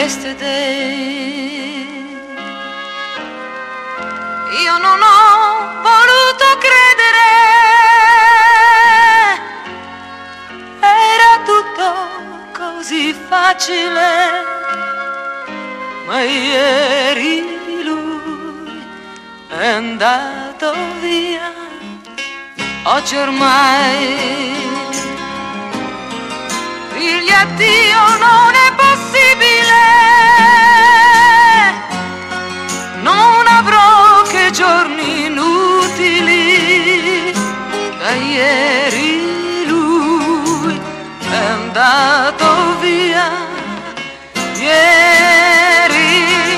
yesterday. Io non ho voluto credere, era tutto così facile, ma ieri lui è andato via. Oggi ormai dirgli addio non è possibile, non avrò che giorni inutili. Da ieri lui è andato via, ieri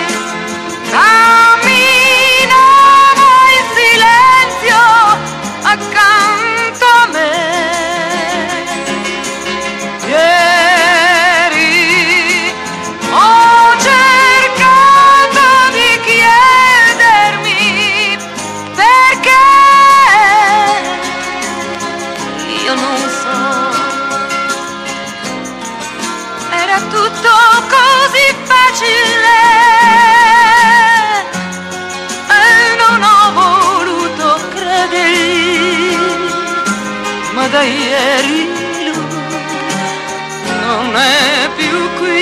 camminava in silenzio accanto a me. Ieri ho cercato di chiedermi perché, io non so, era tutto così facile e non ho voluto credergli, ma da ieri non è più qui.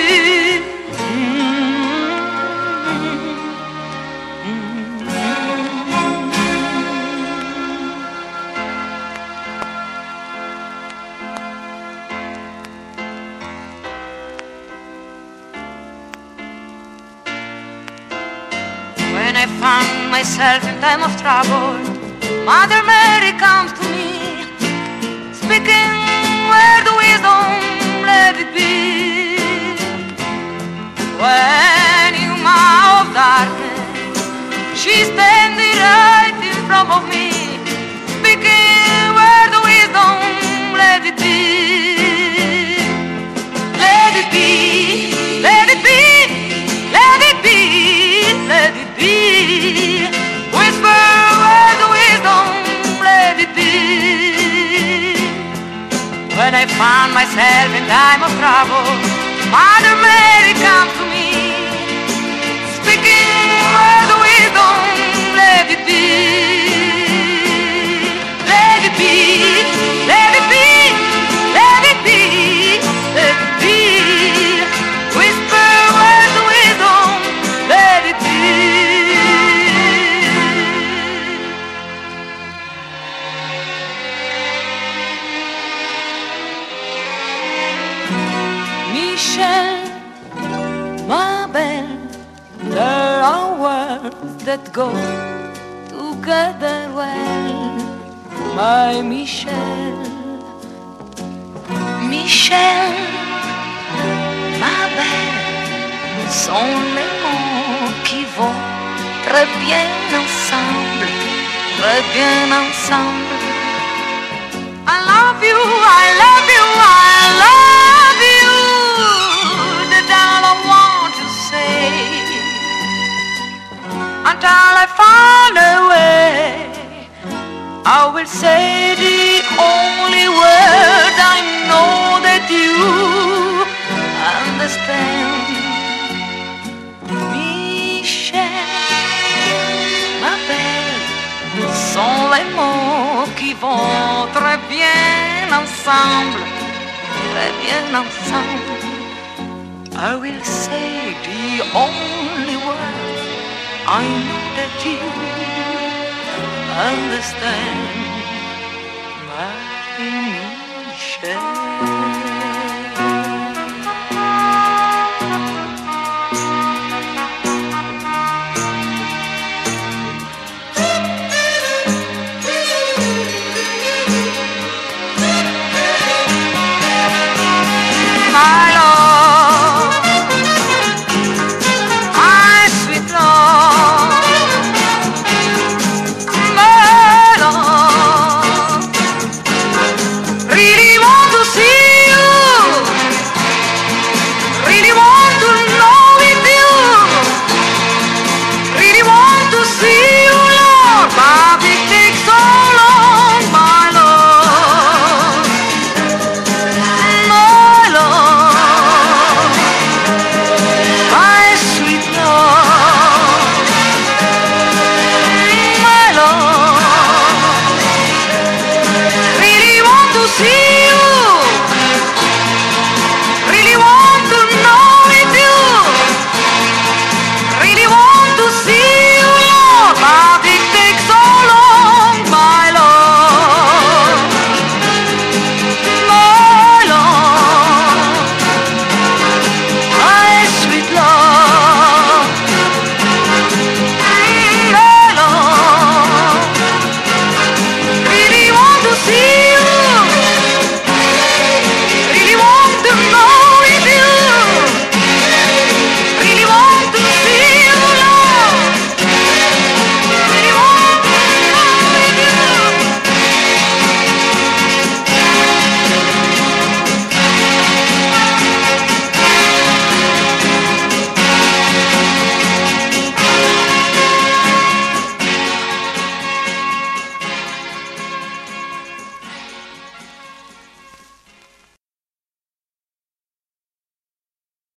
When I found myself in time of trouble, Mother Mary comes to me, speaking word of wisdom, let it be. When in my of darkness, she's standing right in front of me, speaking word of wisdom, let it be. Let it be, let it be, let it be, let it be. Whisper word of wisdom, let it be. When I found myself in time of trouble, Mother Mary comes to me, speaking word of wisdom, let it be. Let it be, let it be, let it be, let it be. Whisper word of wisdom, let it be. Michel, ma belle, there are words that go together well. My Michel, Michel, ma belle, sont les mots qui vont très bien ensemble, très bien ensemble. I love you, I love you, I love you. That's all I want to say. Until I find a way, I will say the only word I know that you understand. Michel, ma belle, sont les mots qui vont très bien ensemble, très bien ensemble. I will say the only word I know that you understand. My Michel.